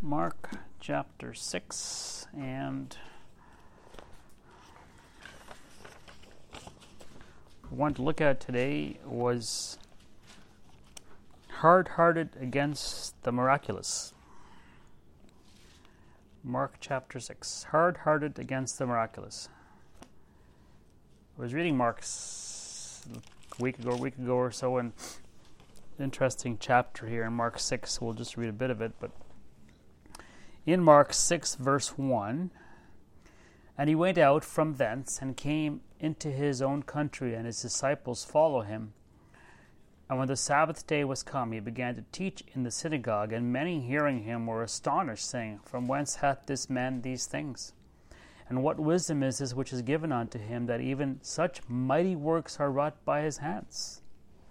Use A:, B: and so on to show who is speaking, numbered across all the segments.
A: Mark chapter 6, and what I want to look at today was hard-hearted against the miraculous. Mark chapter 6, hard-hearted against the miraculous. I was reading Mark's a week ago or so, and interesting chapter here in Mark 6. We'll just read a bit of it, but in Mark 6, verse 1, "And he went out from thence, and came into his own country, and his disciples followed him. And when the Sabbath day was come, he began to teach in the synagogue, and many hearing him were astonished, saying, From whence hath this man these things? And what wisdom is this which is given unto him, that even such mighty works are wrought by his hands?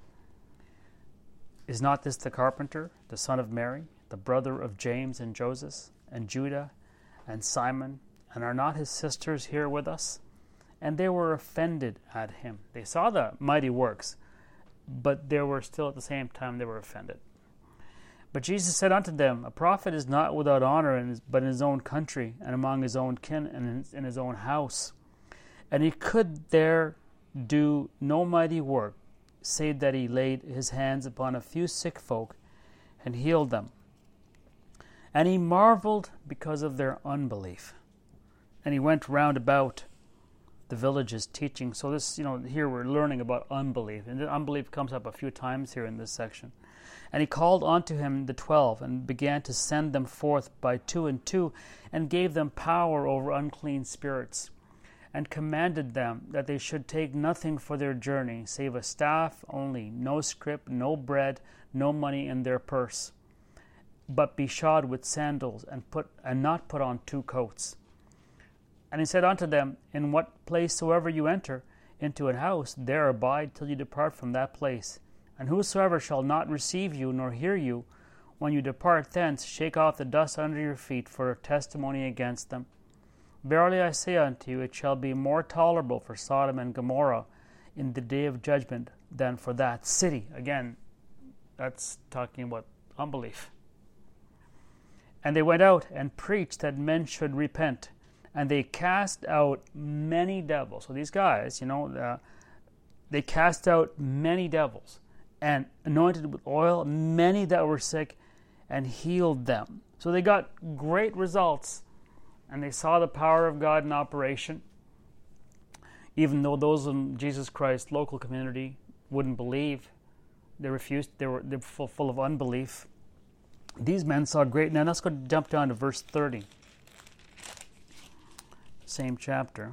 A: Is not this the carpenter, the son of Mary, the brother of James and Joseph, and Judah, and Simon, and are not his sisters here with us?" And they were offended at him. They saw the mighty works, but they were still at the same time they were offended. But Jesus said unto them, "A prophet is not without honor but in his own country, and among his own kin, and in his own house. And he could there do no mighty work, save that he laid his hands upon a few sick folk, and healed them. And he marveled because of their unbelief. And he went round about the villages teaching." So this, here we're learning about unbelief. And unbelief comes up a few times here in this section. "And he called unto him the 12, and began to send them forth by two and two, and gave them power over unclean spirits, and commanded them that they should take nothing for their journey, save a staff only, no scrip, no bread, no money in their purse, but be shod with sandals, and not put on two coats. And he said unto them, In what place soever you enter into an house, there abide till you depart from that place. And whosoever shall not receive you, nor hear you, when you depart thence, shake off the dust under your feet for a testimony against them. Verily I say unto you, it shall be more tolerable for Sodom and Gomorrah in the day of judgment than for that city." Again, that's talking about unbelief. "And they went out and preached that men should repent. And they cast out many devils." So these guys, they cast out many devils, and anointed with oil many that were sick, and healed them. So they got great results, and they saw the power of God in operation. Even though those in Jesus Christ's local community wouldn't believe, they refused. They're full of unbelief. These men saw great. Now let's go jump down to verse 30. Same chapter.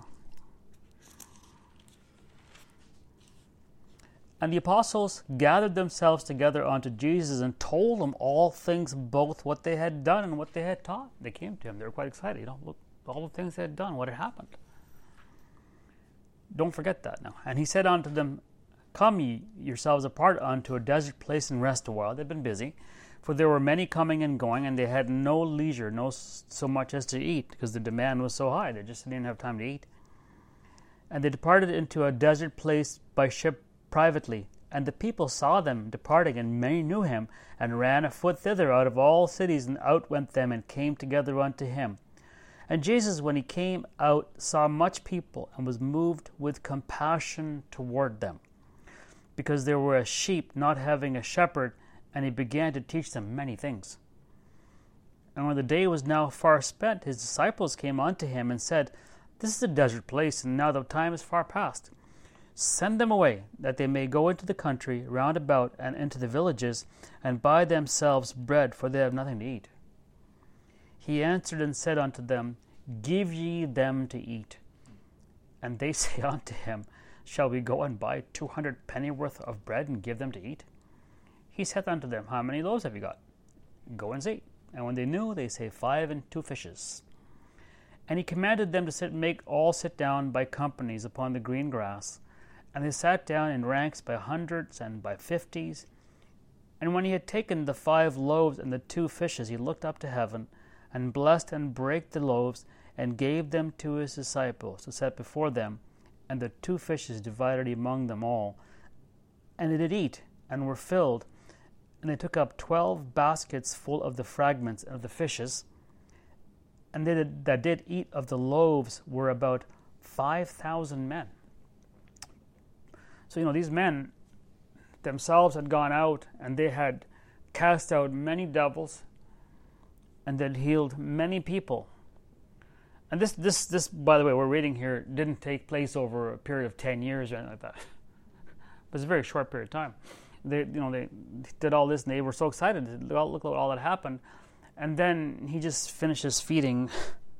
A: "And the apostles gathered themselves together unto Jesus, and told him all things, both what they had done and what they had taught." They came to him. They were quite excited. Look, all the things they had done, what had happened. Don't forget that now. "And he said unto them, Come ye yourselves apart unto a desert place, and rest a while." They'd been busy, for there were many coming and going, and they had no leisure, no so much as to eat, because the demand was so high. They just didn't have time to eat. "And they departed into a desert place by ship privately. And the people saw them departing, and many knew him, and ran afoot thither out of all cities, and out went them, and came together unto him. And Jesus, when he came out, saw much people, and was moved with compassion toward them, because there were as sheep not having a shepherd, and he began to teach them many things. And when the day was now far spent, his disciples came unto him, and said, This is a desert place, and now the time is far past. Send them away, that they may go into the country round about, and into the villages, and buy themselves bread, for they have nothing to eat. He answered and said unto them, Give ye them to eat. And they say unto him, Shall we go and buy 200 pennyworth of bread, and give them to eat? He saith unto them, How many loaves have you got? Go and see. And when they knew, they say, 5 and 2 fishes. And he commanded them to make all sit down by companies upon the green grass. And they sat down in ranks by hundreds and by 50s. And when he had taken the 5 loaves and the 2 fishes, he looked up to heaven, and blessed and brake the loaves, and gave them to his disciples to set before them, and the 2 fishes divided among them all. And they did eat, and were filled, And they took up 12 baskets full of the fragments of the fishes, and they that did eat of the loaves were about 5,000 men. So, these men themselves had gone out, and they had cast out many devils, and they'd healed many people. And this, by the way, we're reading here, didn't take place over a period of 10 years or anything like that. But it's a very short period of time. They did all this, and they were so excited. Look at all that happened. And then he just finishes feeding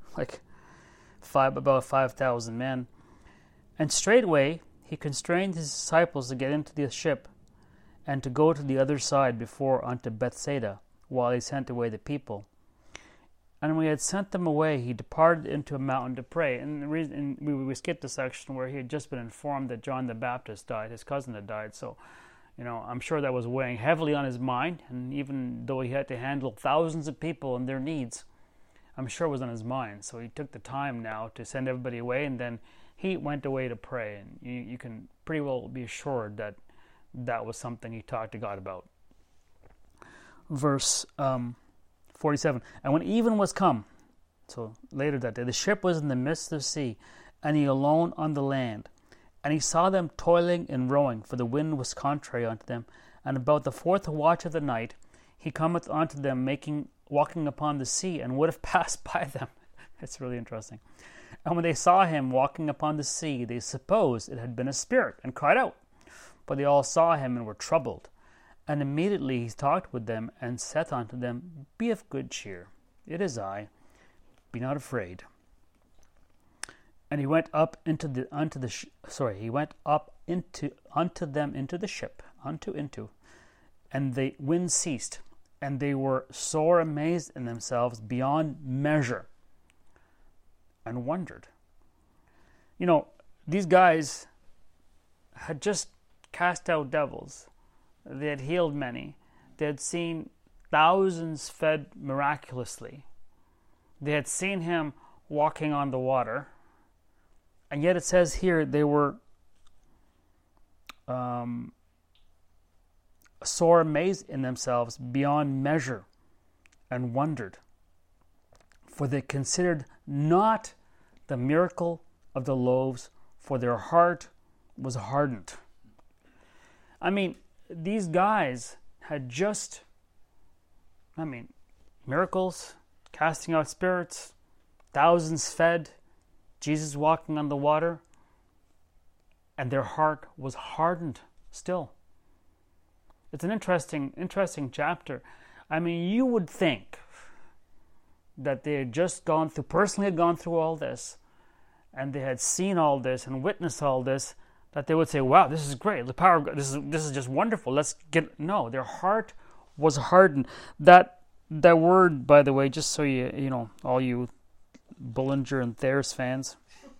A: about 5,000 men. And straightway he constrained his disciples to get into the ship and to go to the other side before unto Bethsaida, while he sent away the people. And when he had sent them away, he departed into a mountain to pray. And the reason we skipped the section where he had just been informed that John the Baptist died, his cousin had died. So, I'm sure that was weighing heavily on his mind. And even though he had to handle thousands of people and their needs, I'm sure it was on his mind. So he took the time now to send everybody away, and then he went away to pray. And you can pretty well be assured that that was something he talked to God about. Verse 47, and when even was come, so later that day, the ship was in the midst of the sea, and he alone on the land. And he saw them toiling and rowing, for the wind was contrary unto them. And about the fourth watch of the night, he cometh unto them, walking upon the sea, and would have passed by them. It's really interesting. And when they saw him walking upon the sea, they supposed it had been a spirit, and cried out. But they all saw him and were troubled. And immediately he talked with them, and saith unto them, Be of good cheer, it is I, be not afraid. And he went up unto them into the ship, and the wind ceased, and they were sore amazed in themselves beyond measure, and wondered. These guys had just cast out devils. They had healed many. They had seen thousands fed miraculously. They had seen him walking on the water. And yet it says here they were sore amazed in themselves beyond measure, and wondered. For they considered not the miracle of the loaves, for their heart was hardened. These guys had just, miracles, casting out spirits, thousands fed, Jesus walking on the water, and their heart was hardened still. It's an interesting chapter. You would think that they had just personally gone through all this, and they had seen all this and witnessed all this, that they would say, wow, this is great. The power of God, this is just wonderful. No, their heart was hardened. That word, by the way, just so all you Bullinger and Thayer's fans,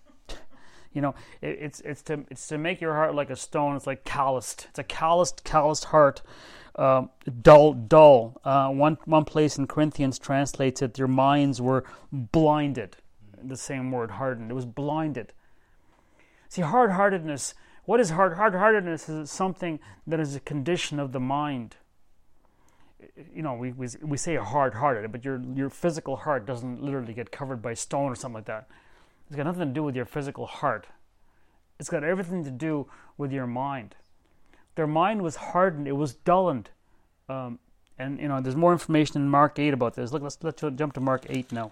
A: it's to make your heart like a stone. It's like calloused. It's a calloused heart. Dull. One place in Corinthians translates it, their minds were blinded. The same word, hardened. It was blinded. See, hard-heartedness, what is hard-heartedness? Is something that is a condition of the mind. We say hard-hearted, but your physical heart doesn't literally get covered by stone or something like that. It's got nothing to do with your physical heart. It's got everything to do with your mind. Their mind was hardened. It was dullened. And there's more information in Mark 8 about this. Look, let's jump to Mark 8 now.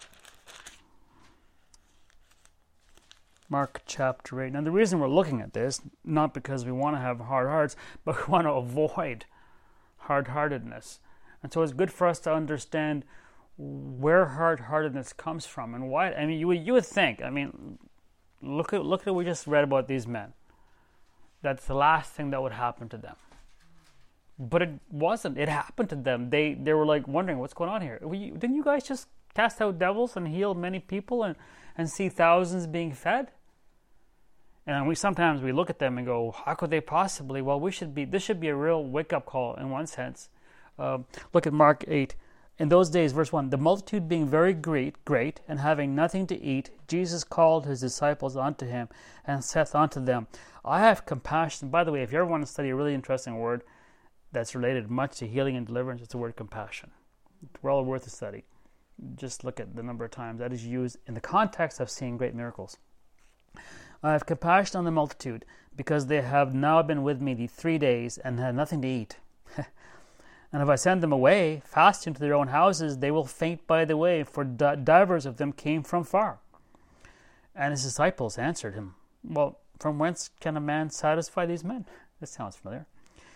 A: Mark chapter 8. Now, the reason we're looking at this, not because we want to have hard hearts, but we want to avoid hard-heartedness. And so it's good for us to understand where hard-heartedness comes from and why. You would think, look at what we just read about these men. That's the last thing that would happen to them. But it wasn't. It happened to them. They were wondering, what's going on here? Didn't you guys just cast out devils and heal many people and see thousands being fed? And sometimes we look at them and go, how could they possibly? Well, this should be a real wake-up call in one sense. Look at Mark 8. In those days, verse 1, the multitude being very great, and having nothing to eat, Jesus called his disciples unto him, and saith unto them, I have compassion. By the way, if you ever want to study a really interesting word, that's related much to healing and deliverance. It's the word compassion. It's well worth a study. Just look at the number of times that is used in the context of seeing great miracles. I have compassion on the multitude, because they have now been with me the 3 days and had nothing to eat. And if I send them away, fasting to their own houses, they will faint by the way, for divers of them came from far. And his disciples answered him, well, from whence can a man satisfy these men? This sounds familiar.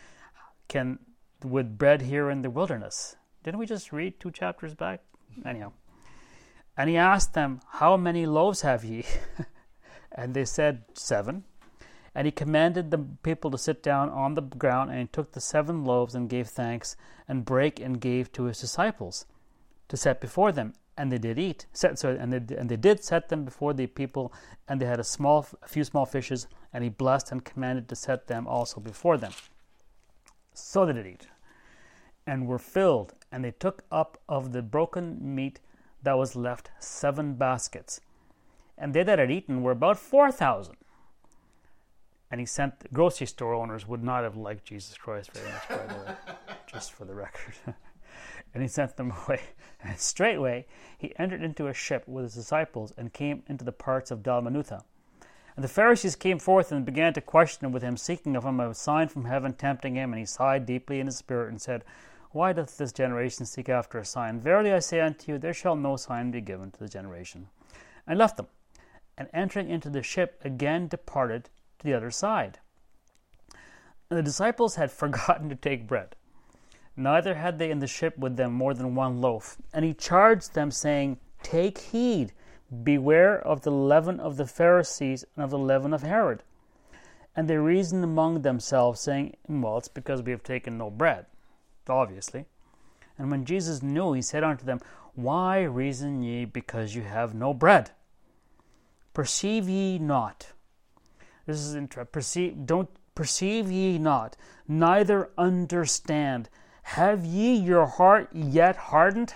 A: With bread here in the wilderness. Didn't we just read 2 chapters back? Anyhow. And he asked them, how many loaves have ye? And they said, 7. And he commanded the people to sit down on the ground, and he took the 7 loaves and gave thanks, and brake and gave to his disciples to set before them. And they did eat. And they did set them before the people, and they had a few small fishes, and he blessed and commanded to set them also before them. So they did eat, and were filled, and they took up of the broken meat that was left 7 baskets. And they that had eaten were about 4,000. And he sent, the grocery store owners would not have liked Jesus Christ very much, by the way, just for the record. And he sent them away. And straightway he entered into a ship with his disciples, and came into the parts of Dalmanutha. And the Pharisees came forth and began to question with him, seeking of him a sign from heaven, tempting him. And he sighed deeply in his spirit, and said, why doth this generation seek after a sign? Verily I say unto you, there shall no sign be given to the generation. And left them, and entering into the ship again departed to the other side. And the disciples had forgotten to take bread. Neither had they in the ship with them more than 1 loaf. And he charged them, saying, take heed, beware of the leaven of the Pharisees and of the leaven of Herod. And they reasoned among themselves, saying, well, it's because we have taken no bread, obviously. And when Jesus knew, he said unto them, why reason ye because you have no bread? Perceive ye not? This is interesting. Perceive ye not, neither understand. Have ye your heart yet hardened?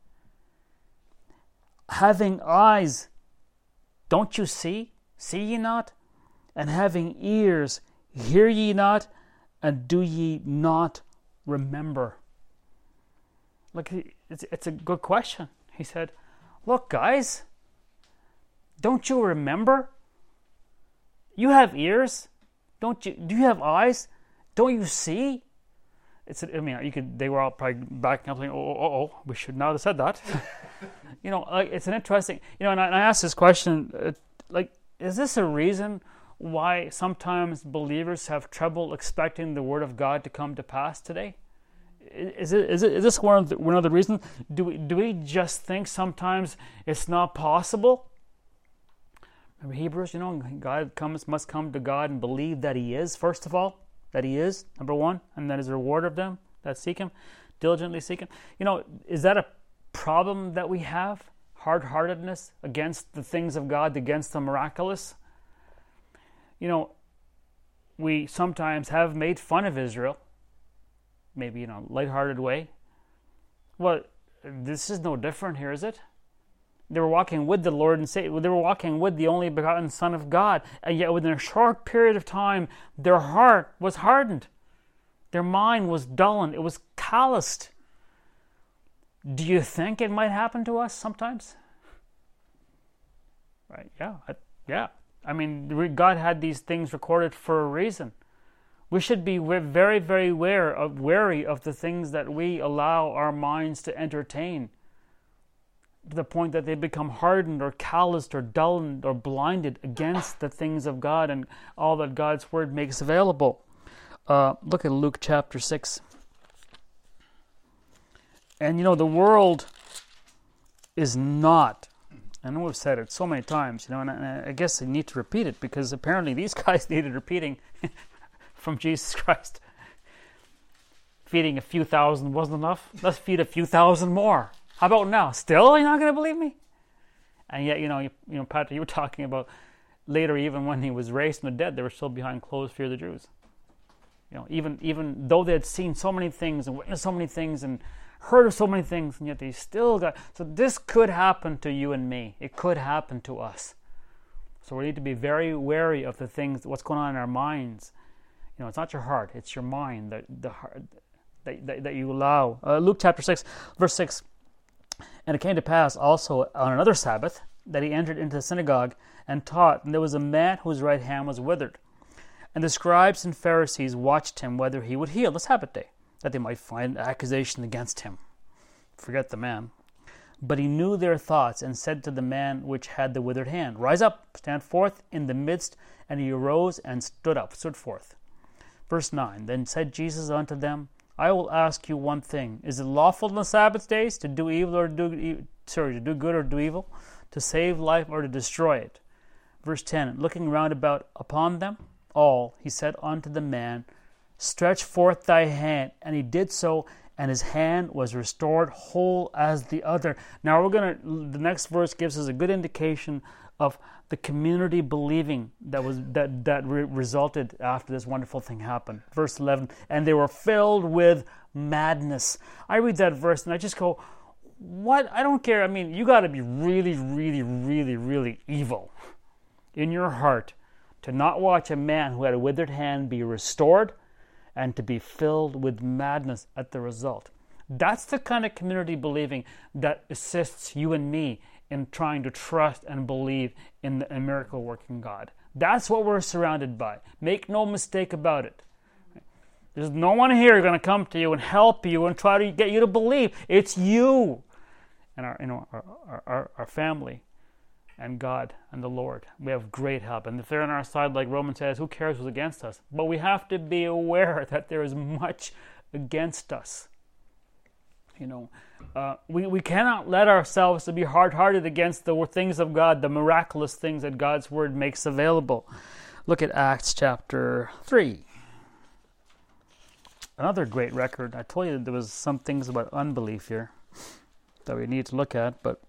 A: Having eyes, don't you see? See ye not? And having ears, hear ye not? And do ye not remember? Look, it's a good question. He said, look, guys, don't you remember? You have ears, don't you? Do you have eyes? Don't you see? They were all probably backing up, saying, we should not have said that. It's an interesting, and I asked this question, is this a reason why sometimes believers have trouble expecting the Word of God to come to pass today? Is this one of the reasons? Do we just think sometimes it's not possible? Remember Hebrews, God must come to God and believe that He is, first of all, that He is, number 1, and that is a reward of them that seek Him, diligently seek Him. Is that a problem that we have? Hard-heartedness against the things of God, against the miraculous? We sometimes have made fun of Israel, maybe in a lighthearted way. Well, this is no different here, is it? They were walking with the Lord and Savior. They were walking with the only begotten Son of God. And yet within a short period of time, their heart was hardened. Their mind was dullened. It was calloused. Do you think it might happen to us sometimes? Right, yeah. God had these things recorded for a reason. We should be very, very wary of the things that we allow our minds to entertain, to the point that they become hardened or calloused or dulled or blinded against the things of God and all that God's Word makes available. Look at Luke chapter 6. And the world is not, I know we've said it so many times, and I guess I need to repeat it, because apparently these guys needed repeating from Jesus Christ. Feeding a few thousand wasn't enough. Let's feed a few thousand more. How about now? Still, you're not going to believe me? And yet, Patrick, you were talking about later, even when he was raised from the dead, they were still behind closed fear of the Jews. Even though they had seen so many things and witnessed so many things and heard of so many things, and yet they still got. So this could happen to you and me. It could happen to us. So we need to be very wary of the things, what's going on in our minds. It's not your heart; it's your mind. The heart. that you allow. Luke chapter 6, verse 6. And it came to pass also on another Sabbath that he entered into the synagogue and taught, and there was a man whose right hand was withered. And the scribes and Pharisees watched him whether he would heal the Sabbath day, that they might find accusation against him. Forget the man. But he knew their thoughts, and said to the man which had the withered hand, Rise up, stand forth in the midst. And he arose and stood forth. Verse 9. Then said Jesus unto them, I will ask you one thing. Is it lawful on the Sabbath days to do evil or to do good or do evil, to save life or to destroy it? Verse 10. Looking round about upon them all, he said unto the man, Stretch forth thy hand. And he did so, and his hand was restored whole as the other. Now the next verse gives us a good indication of the community believing that resulted after this wonderful thing happened. Verse 11, and they were filled with madness. I read that verse and I just go, what? I don't care. I mean, you got to be really, really, really, really evil in your heart to not watch a man who had a withered hand be restored and to be filled with madness at the result. That's the kind of community believing that assists you and me in trying to trust and believe in a miracle-working God. That's what we're surrounded by. Make no mistake about it. There's no one here who's going to come to you and help you and try to get you to believe. It's you and our family and God and the Lord. We have great help. And if they're on our side, like Romans says, who cares who's against us? But we have to be aware that there is much against us. We cannot let ourselves to be hard-hearted against the things of God, the miraculous things that God's Word makes available. Look at Acts chapter 3. Another great record. I told you that there was some things about unbelief here that we need to look at, but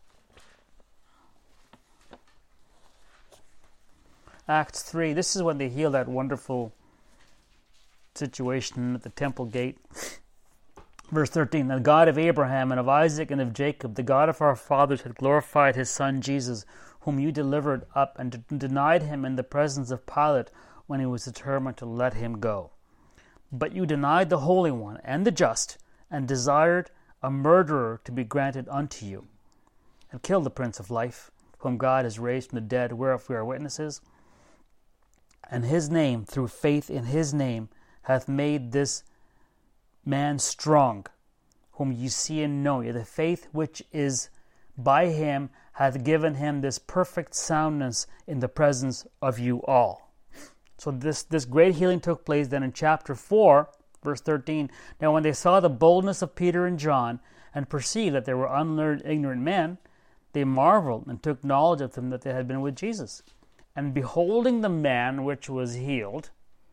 A: Acts 3, this is when they heal that wonderful situation at the temple gate. Verse 13, the God of Abraham and of Isaac and of Jacob, the God of our fathers, had glorified his Son Jesus, whom you delivered up and denied him in the presence of Pilate when he was determined to let him go. But you denied the Holy One and the Just, and desired a murderer to be granted unto you, and killed the Prince of Life, whom God has raised from the dead, whereof we are witnesses. And his name, through faith in his name, hath made this man strong, whom ye see and know. The faith which is by him hath given him this perfect soundness in the presence of you all. So this great healing took place then in chapter 4, verse 13. Now when they saw the boldness of Peter and John, and perceived that they were unlearned, ignorant men, they marveled and took knowledge of them that they had been with Jesus. And beholding the man which was healed,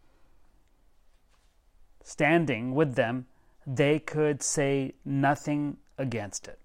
A: standing with them, they could say nothing against it.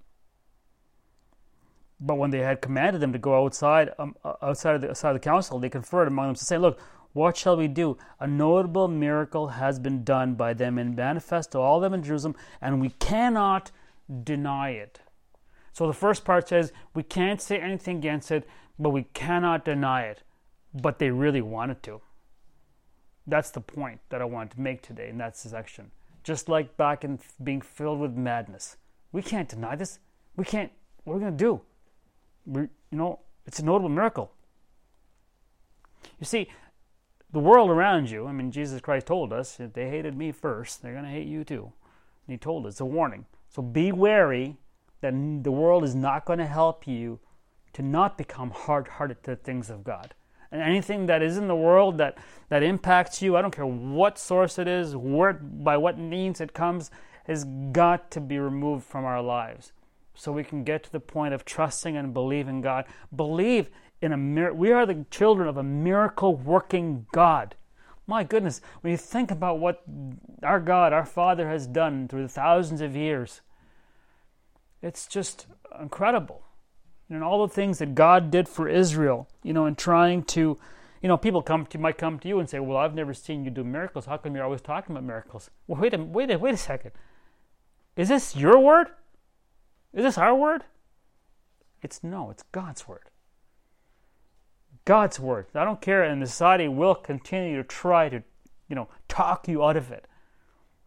A: But when they had commanded them to go outside of the council, they conferred among themselves, saying, Look, what shall we do? A notable miracle has been done by them and manifest to all them in Jerusalem, and we cannot deny it. So the first part says, we can't say anything against it, but we cannot deny it. But they really wanted to. That's the point that I wanted to make today in that section. Just like back in being filled with madness. We can't deny this. We can't. What are we going to do? It's a notable miracle. You see, the world around you, Jesus Christ told us, if they hated me first, they're going to hate you too. And he told us, it's a warning. So be wary that the world is not going to help you to not become hard-hearted to the things of God. And anything that is in the world that impacts you, I don't care what source it is, by what means it comes, has got to be removed from our lives. So we can get to the point of trusting and believing God. Believe in a miracle. We are the children of a miracle-working God. My goodness, when you think about what our God, our Father, has done through the thousands of years, it's just incredible. And all the things that God did for Israel, in trying to, people might come to you and say, well, I've never seen you do miracles. How come you're always talking about miracles? Well, wait a second. Is this your word? Is this our word? It's God's word. God's word. I don't care, and the society will continue to try to, talk you out of it.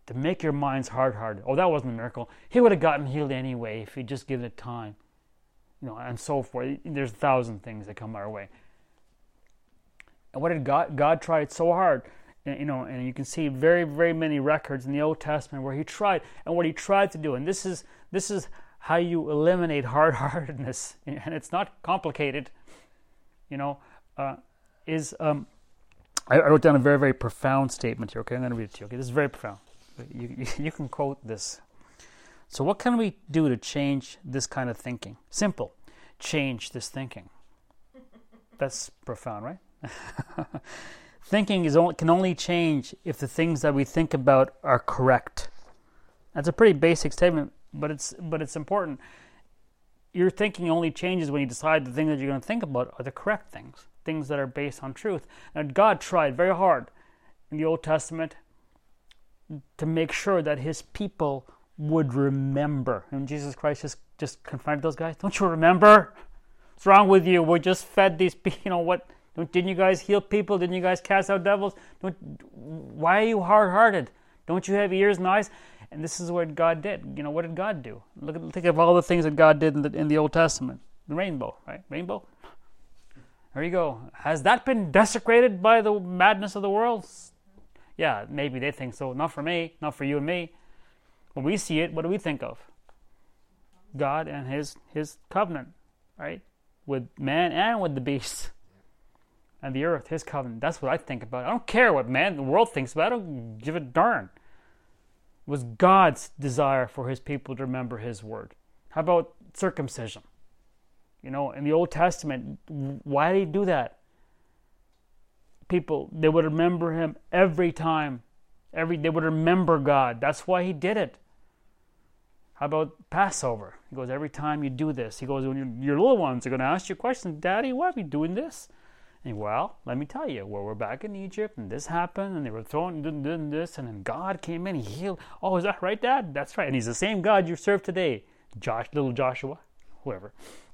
A: to make your minds hard-hearted. Oh, that wasn't a miracle. He would have gotten healed anyway if he'd just given it time. And so forth. There's 1,000 things that come our way. And what did God tried so hard, and you can see very, very many records in the Old Testament where he tried, and what he tried to do, and this is how you eliminate hard-heartedness, and it's not complicated, I wrote down a very, very profound statement here, okay? I'm going to read it to you, okay? This is very profound. You can quote this. So what can we do to change this kind of thinking? Simple. Change this thinking. That's profound, right? Thinking can only change if the things that we think about are correct. That's a pretty basic statement, but it's important. Your thinking only changes when you decide the things that you're going to think about are the correct things that are based on truth. And God tried very hard in the Old Testament to make sure that his people would remember. And Jesus Christ just confronted those guys. Don't you remember? What's wrong with you? We just fed these people. What? Didn't you guys heal people? Didn't you guys cast out devils? Why are you hard-hearted? Don't you have ears and eyes? And this is what God did. What did God do? Think of all the things that God did in the Old Testament. The rainbow, right? Rainbow. There you go. Has that been desecrated by the madness of the world? Yeah, maybe they think so. Not for me, not for you and me. When we see it, what do we think of? God and his covenant, right? With man and with the beast. And the earth, his covenant. That's what I think about. I don't care what the world thinks about it. I don't give a darn. It was God's desire for his people to remember his word. How about circumcision? In the Old Testament, why did he do that? People, they would remember him every time. They would remember God. That's why he did it. How about Passover? He goes, every time you do this, he goes, when your little ones are going to ask you questions, Daddy, why are we doing this? And let me tell you, we're back in Egypt, and this happened, and they were doing this, and then God came in, he healed. Oh, is that right, Dad? That's right. And he's the same God you serve today. Little Joshua, whoever.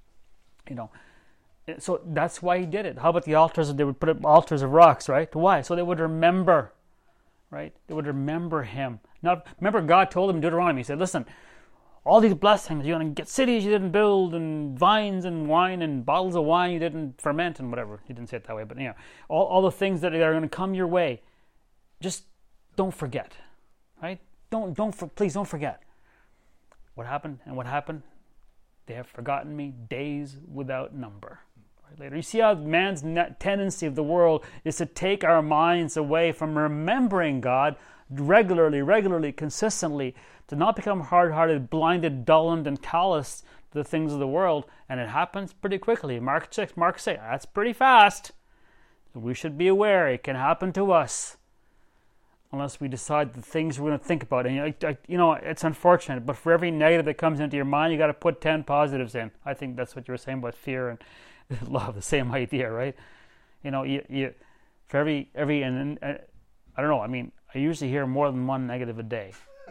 A: So that's why he did it. How about the altars? They would put up altars of rocks, right? Why? So they would remember, right? They would remember him. Now, remember God told them in Deuteronomy, he said, listen, all these blessings, you're going to get cities you didn't build, and vines and wine and bottles of wine you didn't ferment and whatever. He didn't say it that way, but all the things that are going to come your way, just don't forget, right? Please don't forget. What happened? And what happened? They have forgotten me days without number. Right, later, you see how man's tendency of the world is to take our minds away from remembering God regularly, consistently, to not become hard-hearted, blinded, dulled, and calloused to the things of the world. And it happens pretty quickly. Mark 6, that's pretty fast. We should be aware it can happen to us unless we decide the things we're going to think about. And it's unfortunate, but for every negative that comes into your mind, you got to put 10 positives in. I think that's what you were saying about fear and love, the same idea, right? For every and I don't know. I mean, I usually hear more than one negative a day.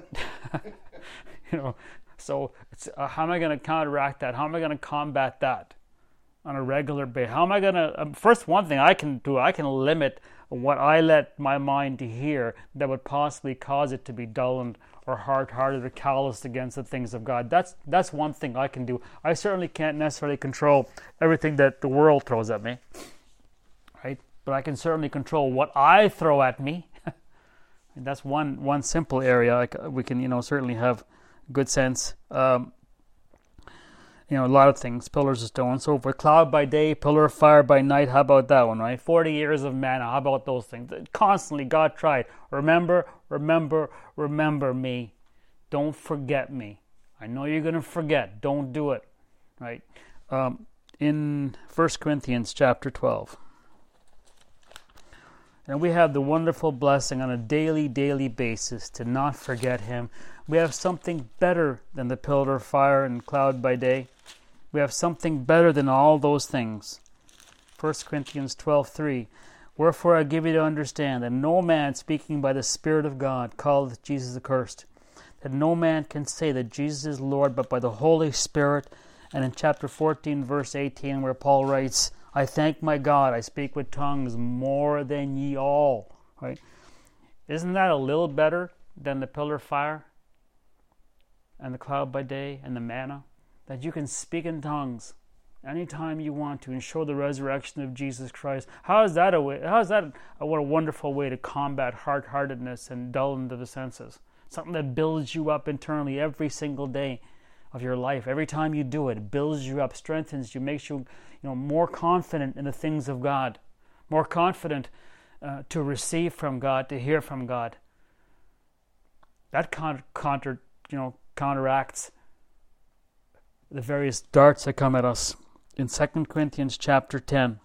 A: So it's how am I going to counteract that? How am I going to combat that on a regular basis? How am I going to? First, one thing I can do, I can limit what I let my mind to hear that would possibly cause it to be dulled or hard-hearted or calloused against the things of God. That's one thing I can do. I certainly can't necessarily control everything that the world throws at me, right? But I can certainly control what I throw at me. And that's one simple area. We can, certainly have good sense. A lot of things, pillars of stone, so forth. Cloud by day, pillar of fire by night. How about that one, right? 40 years of manna. How about those things? Constantly, God tried. Remember me. Don't forget me. I know you're going to forget. Don't do it, right? In 1 Corinthians chapter 12. And we have the wonderful blessing on a daily basis to not forget him. We have something better than the pillar of fire and cloud by day. We have something better than all those things. 1 Corinthians 12:3. Wherefore I give you to understand that no man speaking by the Spirit of God calleth Jesus accursed. That no man can say that Jesus is Lord but by the Holy Spirit. And in chapter 14, verse 18, where Paul writes, I thank my God, I speak with tongues more than ye all. Right? Isn't that a little better than the pillar of fire and the cloud by day and the manna, that you can speak in tongues anytime you want to and show the resurrection of Jesus Christ? How is that what a wonderful way to combat hard-heartedness and dullness of the senses? Something that builds you up internally every single day of your life. Every time you do it, it builds you up, strengthens you, makes you, more confident in the things of God, more confident to receive from God, to hear from God. That counteracts the various darts that come at us. In 2 Corinthians chapter 10.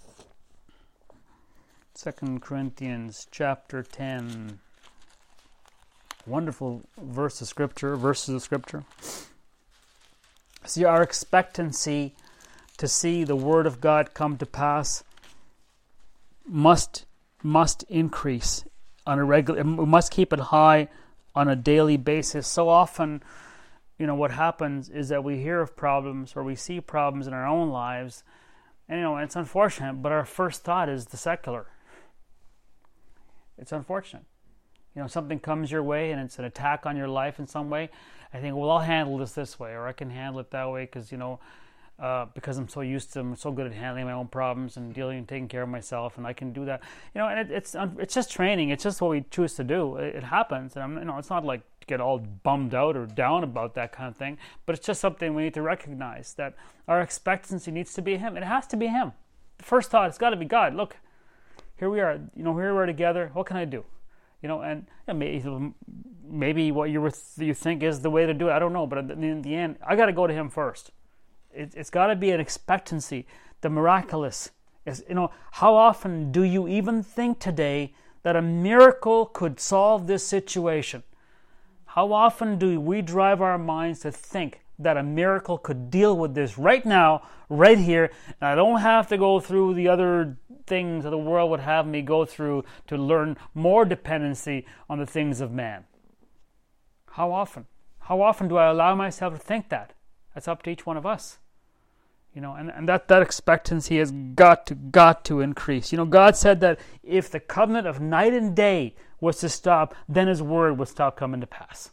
A: 2 Corinthians chapter 10. Wonderful verses of Scripture. See, our expectancy to see the Word of God come to pass must increase on a regular. We must keep it high on a daily basis. So often, what happens is that we hear of problems or we see problems in our own lives, and it's unfortunate, but our first thought is the secular. It's unfortunate. Something comes your way and it's an attack on your life in some way. I think, well, I'll handle this way, or I can handle it that way because I'm so used to, I'm so good at handling my own problems and dealing and taking care of myself, and I can do that. And it's just training. It's just what we choose to do. It happens, and it's not like to get all bummed out or down about that kind of thing. But it's just something we need to recognize, that our expectancy needs to be Him. It has to be Him. The first thought, it's got to be God. Look, here we are. Here we are together. What can I do? And maybe what you think is the way to do it. I don't know, but in the end, I got to go to Him first. It's got to be an expectancy, the miraculous. How often do you even think today that a miracle could solve this situation? How often do we drive our minds to think that a miracle could deal with this right now, right here, and I don't have to go through the other things that the world would have me go through to learn more dependency on the things of man? How often? How often do I allow myself to think that? That's up to each one of us. And that expectancy has got to increase. God said that if the covenant of night and day was to stop, then His word would stop coming to pass.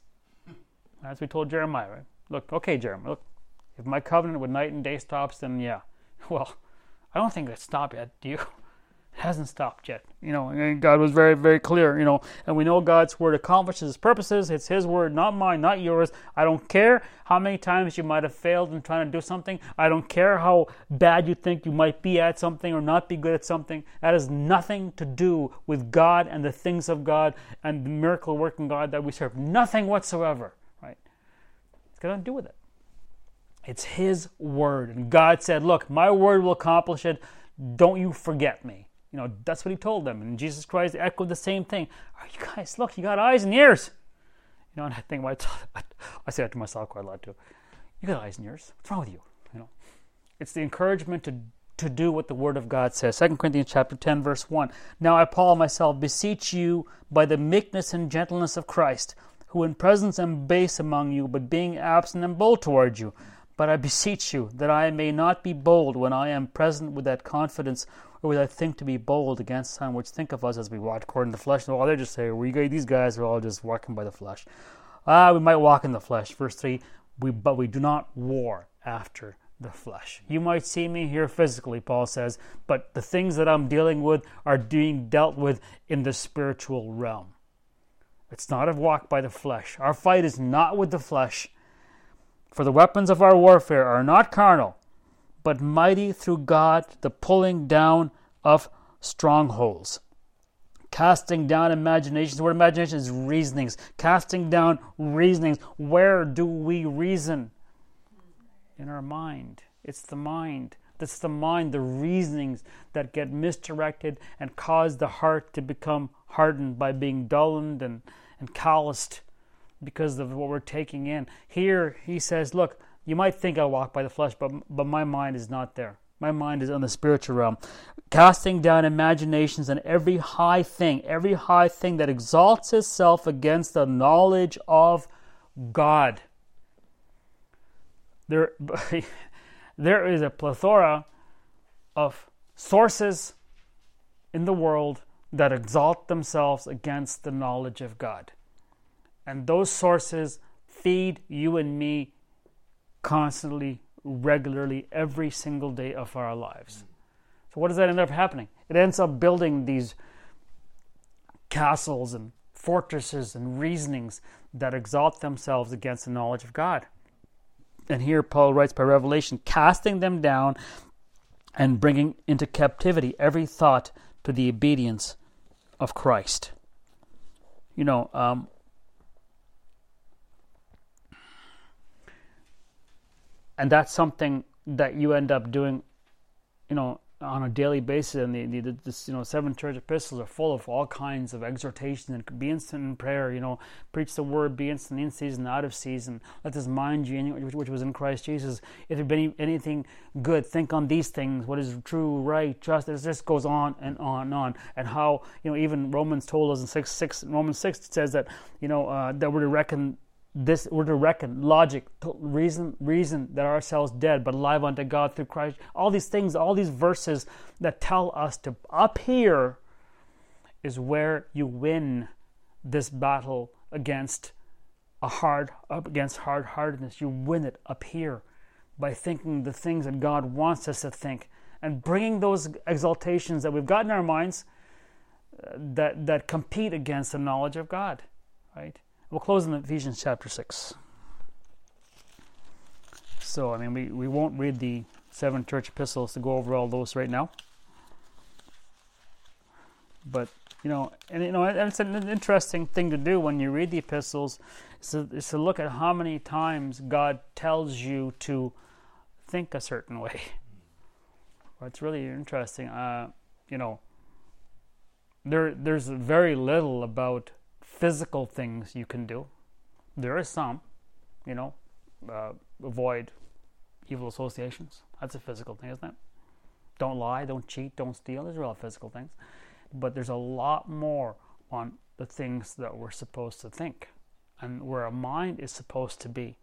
A: As we told Jeremiah, right? Look, okay, Jeremiah, look, if my covenant with night and day stops, then yeah. Well, I don't think it's stopped yet, do you? It hasn't stopped yet. And God was very, very clear, and we know God's word accomplishes His purposes. It's His word, not mine, not yours. I don't care how many times you might have failed in trying to do something. I don't care how bad you think you might be at something or not be good at something. That has nothing to do with God and the things of God and the miracle working God that we serve. Nothing whatsoever, right? It's got nothing to do with it. It's His word. And God said, look, my word will accomplish it. Don't you forget me. That's what He told them. And Jesus Christ echoed the same thing. Oh, you guys, look, you got eyes and ears. And I think, I say that to myself quite a lot too. You got eyes and ears. What's wrong with you? It's the encouragement to do what the Word of God says. 2 Corinthians chapter 10, verse 1. Now I, Paul, myself, beseech you by the meekness and gentleness of Christ, who in presence am base among you, but being absent am bold toward you. But I beseech you that I may not be bold when I am present with that confidence, or with that think to be bold against some which think of us as we walk according to the flesh. Well, they just say, these guys are all just walking by the flesh. We might walk in the flesh. Verse 3, but we do not war after the flesh. You might see me here physically, Paul says, but the things that I'm dealing with are being dealt with in the spiritual realm. It's not a walk by the flesh. Our fight is not with the flesh. For the weapons of our warfare are not carnal, but mighty through God, the pulling down of strongholds. Casting down imaginations. The word imagination is reasonings. Casting down reasonings. Where do we reason? In our mind. It's the mind. That's the mind, the reasonings that get misdirected and cause the heart to become hardened by being dulled and calloused because of what we're taking in. Here he says, look, you might think I walk by the flesh, but my mind is not there. My mind is on the spiritual realm. Casting down imaginations and every high thing that exalts itself against the knowledge of God. There is a plethora of sources in the world that exalt themselves against the knowledge of God. And those sources feed you and me constantly, regularly, every single day of our lives. So what does that end up happening? It ends up building these castles and fortresses and reasonings that exalt themselves against the knowledge of God. And here Paul writes by revelation, casting them down and bringing into captivity every thought to the obedience of Christ. And that's something that you end up doing, on a daily basis. And the 7 church epistles are full of all kinds of exhortations, and be instant in prayer, preach the word, be instant in season, out of season. Let this mind you, which was in Christ Jesus. If there be anything good, think on these things, what is true, right, just. It just goes on and on and on. And how, even Romans told us in Romans 6 it says that, that we're to reckon logic, reason that ourselves dead, but alive unto God through Christ. All these things, all these verses that tell us to up here is where you win this battle against hard-heartedness. You win it up here by thinking the things that God wants us to think and bringing those exaltations that we've got in our minds that compete against the knowledge of God, right? We'll close in Ephesians chapter 6. So, we won't read the 7 church epistles to go over all those right now. But, and it's an interesting thing to do when you read the epistles, is to look at how many times God tells you to think a certain way. Well, it's really interesting. There's very little about physical things you can do. There is some, avoid evil associations. That's a physical thing, isn't it? Don't lie, don't cheat, don't steal. These are all physical things. But there's a lot more on the things that we're supposed to think and where a mind is supposed to be.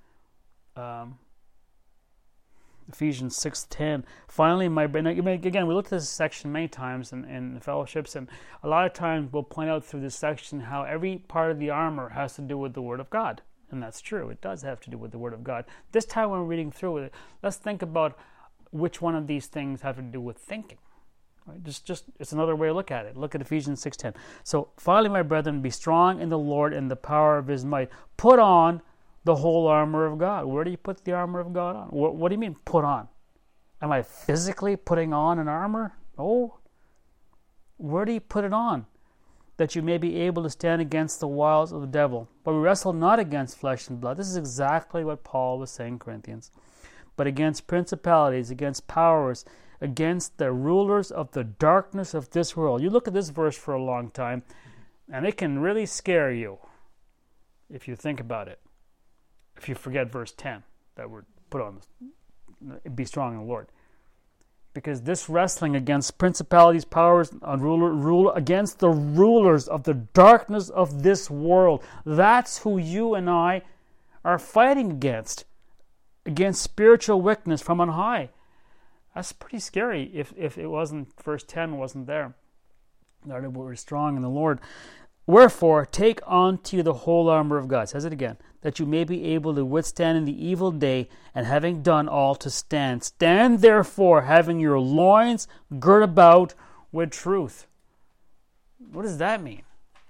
A: Ephesians 6:10. Finally, again, we looked at this section many times in the fellowships, and a lot of times we'll point out through this section how every part of the armor has to do with the Word of God. And that's true. It does have to do with the Word of God. This time when we're reading through it, let's think about which one of these things have to do with thinking. Right? Just it's another way to look at it. Look at Ephesians 6:10. So, finally, my brethren, be strong in the Lord and the power of His might. Put on the whole armor of God. Where do you put the armor of God on? What do you mean, put on? Am I physically putting on an armor? No. Where do you put it on? That you may be able to stand against the wiles of the devil. But we wrestle not against flesh and blood. This is exactly what Paul was saying, Corinthians. But against principalities, against powers, against the rulers of the darkness of this world. You look at this verse for a long time, and it can really scare you if you think about it. If you forget verse 10, that we're put on, be strong in the Lord. Because this wrestling against principalities, powers, and against the rulers of the darkness of this world, that's who you and I are fighting against spiritual wickedness from on high. That's pretty scary if it wasn't, verse 10 wasn't there. That we're strong in the Lord. Wherefore, take unto you the whole armor of God, says it again, that you may be able to withstand in the evil day, and having done all to stand. Stand therefore, having your loins girt about with truth. What does that mean?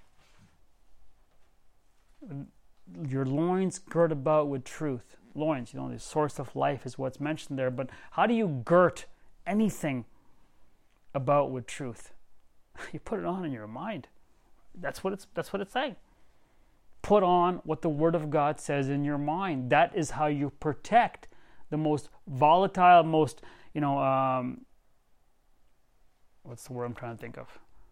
A: Your loins girt about with truth. Loins, the source of life is what's mentioned there, but how do you girt anything about with truth? You put it on in your mind. That's what it's saying. Put on what the Word of God says in your mind. That is how you protect the most volatile, most, what's the word I'm trying to think of?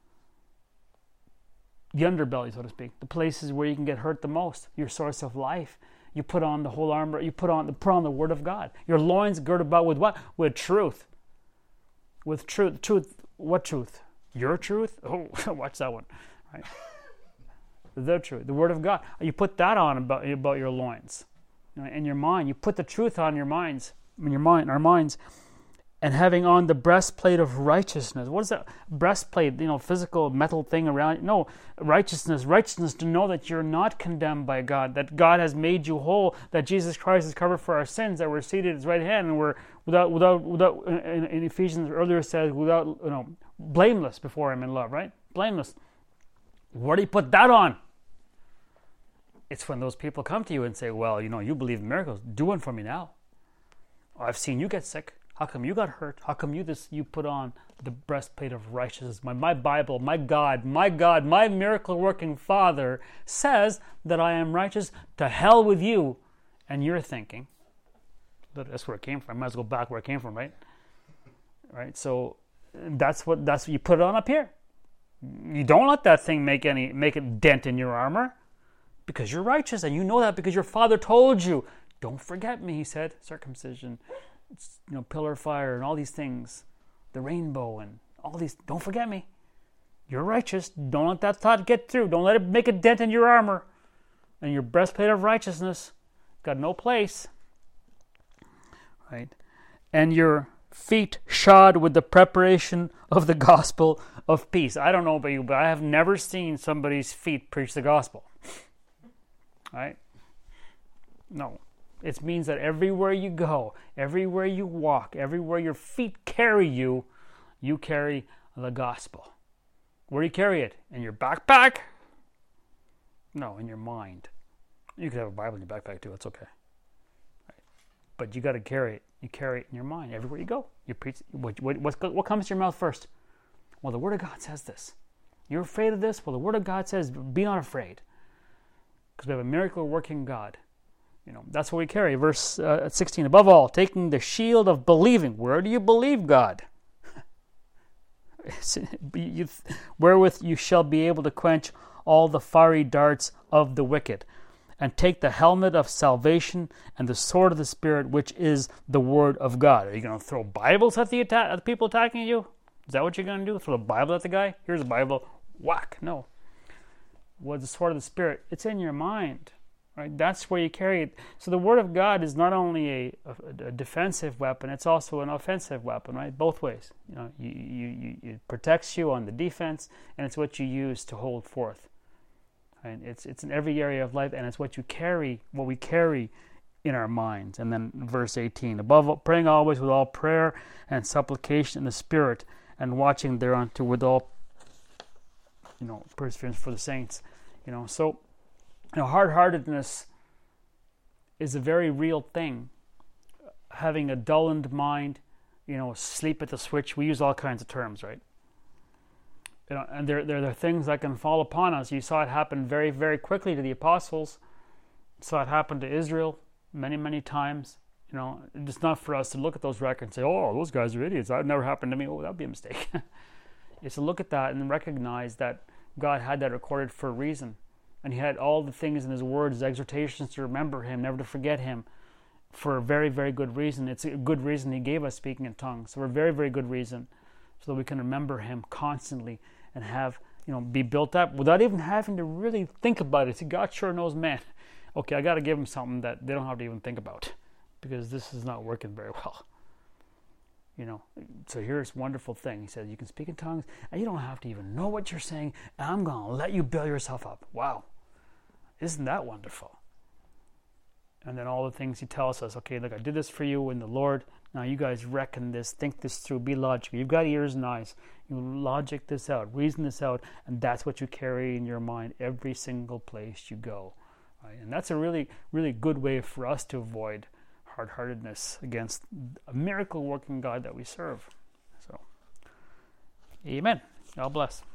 A: The underbelly, so to speak. The places where you can get hurt the most. Your source of life. You put on the whole armor. You put on the Word of God. Your loins girt about with what? With truth. With truth. Truth. What truth? Your truth? Oh, watch that one. Right? The truth, the Word of God. You put that on about your loins, in your mind. You put the truth on your minds, our minds, and having on the breastplate of righteousness. What is that? Breastplate, physical metal thing around. No, righteousness to know that you're not condemned by God, that God has made you whole, that Jesus Christ has covered for our sins, that we're seated at his right hand, and we're without in Ephesians earlier says, without, blameless before him in love, right? Blameless. Where do you put that on? It's when those people come to you and say, well, you believe in miracles. Do one for me now. I've seen you get sick. How come you got hurt? How come you put on the breastplate of righteousness? My Bible, my God, my miracle-working Father says that I am righteous. To hell with you. And you're thinking, that's where it came from. I might as well go back where it came from, right? Right? So that's what you put it on up here. You don't let that thing make a dent in your armor, because you're righteous, and you know that because your Father told you. Don't forget me, he said. Circumcision, pillar of fire, and all these things, the rainbow, and all these. Don't forget me. You're righteous. Don't let that thought get through. Don't let it make a dent in your armor, and your breastplate of righteousness got no place. Right, and your feet shod with the preparation of the gospel of peace. I don't know about you, but I have never seen somebody's feet preach the gospel. Right? No. It means that everywhere you go, everywhere you walk, everywhere your feet carry you, you carry the gospel. Where do you carry it? In your backpack? No, in your mind. You could have a Bible in your backpack too. It's okay. Right. But you got to carry it. You carry it in your mind everywhere you go. You preach. What comes to your mouth first? Well, the Word of God says this. You're afraid of this? Well, the Word of God says, be not afraid. Because we have a miracle-working God. That's what we carry. Verse 16, above all, taking the shield of believing. Where do you believe God? Wherewith you shall be able to quench all the fiery darts of the wicked. And take the helmet of salvation and the sword of the Spirit, which is the Word of God. Are you going to throw Bibles at the people attacking you? Is that what you're going to do? Throw a Bible at the guy? Here's a Bible. Whack. No. What's the sword of the Spirit? It's in your mind. Right? That's where you carry it. So the Word of God is not only a defensive weapon, it's also an offensive weapon, right? Both ways. It protects you on the defense, and it's what you use to hold forth. Right? It's in every area of life, and it's what we carry in our minds. And then verse 18, above all, praying always with all prayer and supplication in the Spirit, and watching thereunto with all perseverance for the saints. So hard-heartedness is a very real thing. Having a dulled mind, sleep at the switch. We use all kinds of terms, right? And there are things that can fall upon us. You saw it happen very, very quickly to the apostles. You saw it happen to Israel many, many times. It's not for us to look at those records and say, oh, those guys are idiots. That never happened to me. Oh, that would be a mistake. It's to look at that and recognize that God had that recorded for a reason. And he had all the things in his words, his exhortations to remember him, never to forget him, for a very, very good reason. It's a good reason he gave us speaking in tongues. So for a very, very good reason, so that we can remember him constantly and have, be built up without even having to really think about it. See, God sure knows, man, okay, I got to give them something that they don't have to even think about, because this is not working very well. So here's a wonderful thing. He says, you can speak in tongues, and you don't have to even know what you're saying, and I'm going to let you build yourself up. Wow. Isn't that wonderful? And then all the things he tells us, okay, look, I did this for you in the Lord. Now you guys reckon this, think this through, be logical. You've got ears and eyes. You logic this out, reason this out, and that's what you carry in your mind every single place you go. Right? And that's a really, really good way for us to avoid hard-heartedness against a miracle-working God that we serve. So, amen. God bless.